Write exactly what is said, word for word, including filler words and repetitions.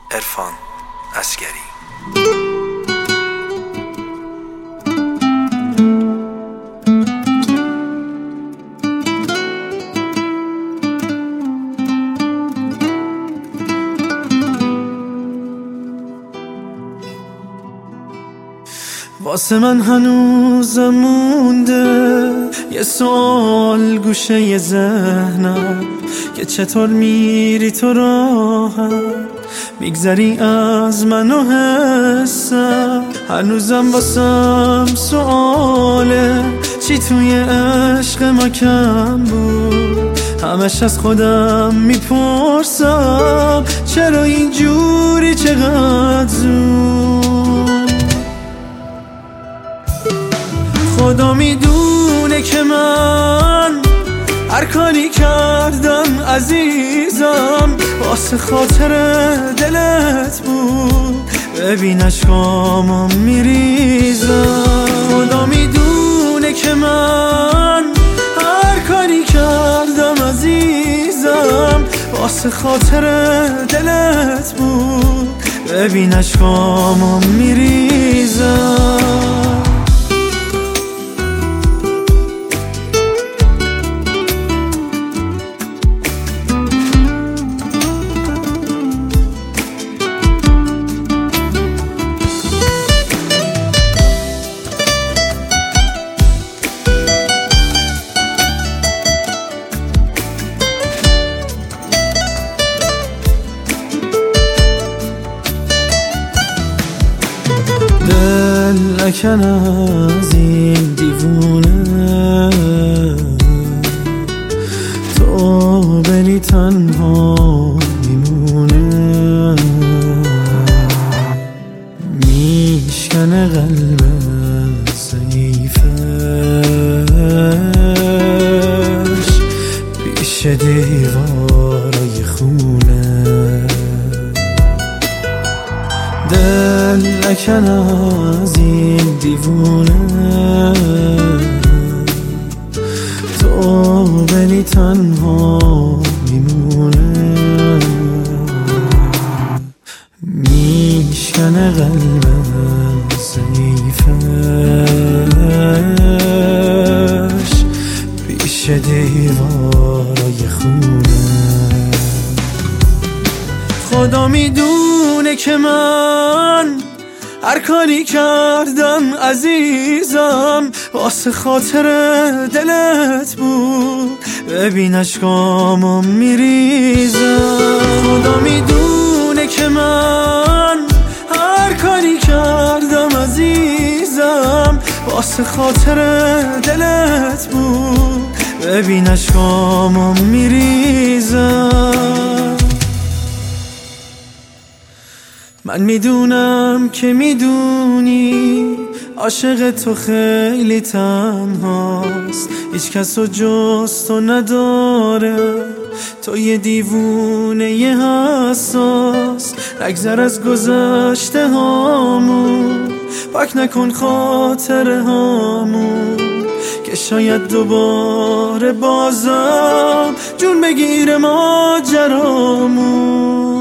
عرفان اصگری. واسه من هنوزم مونده یه سوال گوشه ی ذهنم که چطور میری تو راحت میگذری از من و حسم. هنوزم واسم سواله چی توی عشق ما کم بود. همش از خودم میپرسم چرا اینجوری چقدر زود. خدا میدونه که من هر کاری کردم عزیزم واسه خاطر دلت بود. ببین اشکامم میریزم. خدا میدونه که من هر کاری کردم عزیزم واسه خاطر دلت بود. ببین اشکامم میریزم. دل نکن از این دیوونه تو بری تنها میمونه. میشکنه قلب ضعیفش پیش دیوارای خونه. دل نکن از این دیوونه تو بری تنها میمونه. میشکنه قلب ضعیفش پیش دیوارای خونه. خدا میدونه که من هر کاری کردم عزیزم واسه خاطر دلت بود. ببین اشکامم میریزم. خدا میدونه که من هر کاری کردم عزیزم واسه خاطر دلت بود. ببین اشکامم میریزم. من میدونم که میدونی عاشق تو خیلی تنهاست. هیچ کس رو جز تو نداره. تو یه دیوونه یه حساس. نگذر از گذشته هامون پاک نکن خاطره هامون که شاید دوباره بازم جون بگیره ماجرامون.